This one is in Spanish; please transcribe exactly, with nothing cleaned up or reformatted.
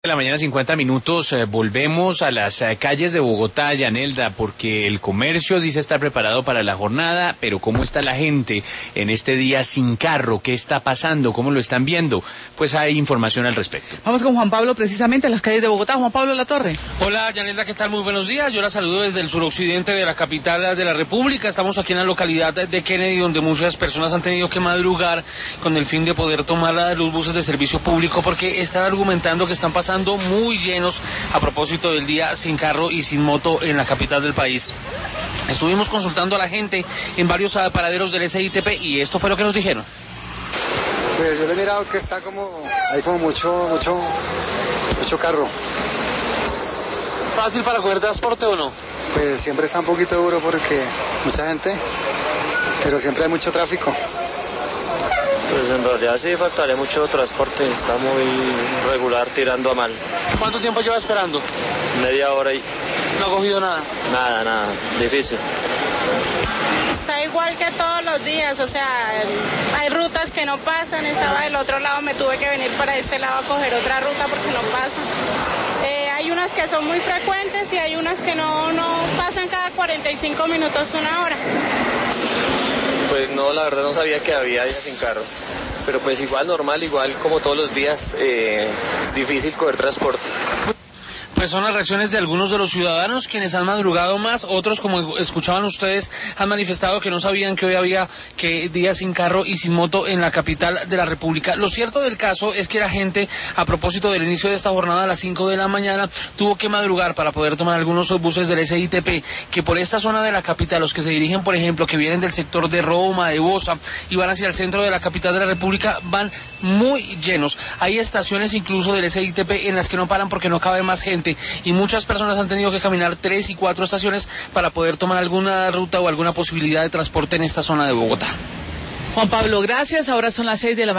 De la mañana, cincuenta minutos, eh, volvemos a las eh, calles de Bogotá, Yanelda, porque el comercio dice estar preparado para la jornada, pero ¿cómo está la gente en este día sin carro? ¿Qué está pasando? ¿Cómo lo están viendo? Pues hay información al respecto. Vamos con Juan Pablo precisamente a las calles de Bogotá. Juan Pablo Latorre. Hola Yanelda, ¿qué tal? Muy buenos días. Yo la saludo desde el suroccidente de la capital de la República. Estamos aquí en la localidad de Kennedy, donde muchas personas han tenido que madrugar con el fin de poder tomar los buses de servicio público, porque están argumentando que están pasando muy llenos a propósito del día sin carro y sin moto en la capital del país. Estuvimos consultando a la gente en varios paraderos del S I T P y esto fue lo que nos dijeron. Pues yo le he mirado que está como, hay como mucho, mucho, mucho carro. ¿Fácil para coger transporte o no? Pues siempre está un poquito duro porque mucha gente, pero siempre hay mucho tráfico. Pues en realidad sí faltaría mucho transporte, está muy regular, tirando a mal. ¿Cuánto tiempo lleva esperando? Media hora y... ¿No ha cogido nada? Nada, nada, difícil. Está igual que todos los días, o sea, hay rutas que no pasan, estaba del otro lado, me tuve que venir para este lado a coger otra ruta porque no pasan. Eh, hay unas que son muy frecuentes y hay unas que no, no pasan cada cuarenta y cinco minutos, una hora. Pues no, la verdad no sabía que había días sin carro, pero pues igual normal, igual como todos los días, eh, difícil coger transporte. Pues son las reacciones de algunos de los ciudadanos quienes han madrugado más. Otros, como escuchaban ustedes, han manifestado que no sabían que hoy había que días sin carro y sin moto en la capital de la República. Lo cierto del caso es que la gente, a propósito del inicio de esta jornada a las cinco de la mañana, tuvo que madrugar para poder tomar algunos buses del S I T P, que por esta zona de la capital, los que se dirigen, por ejemplo, que vienen del sector de Roma, de Bosa, y van hacia el centro de la capital de la República, van muy llenos. Hay estaciones incluso del S I T P en las que no paran porque no cabe más gente, y muchas personas han tenido que caminar tres y cuatro estaciones para poder tomar alguna ruta o alguna posibilidad de transporte en esta zona de Bogotá. Juan Pablo, gracias. Ahora son las seis de la mañana.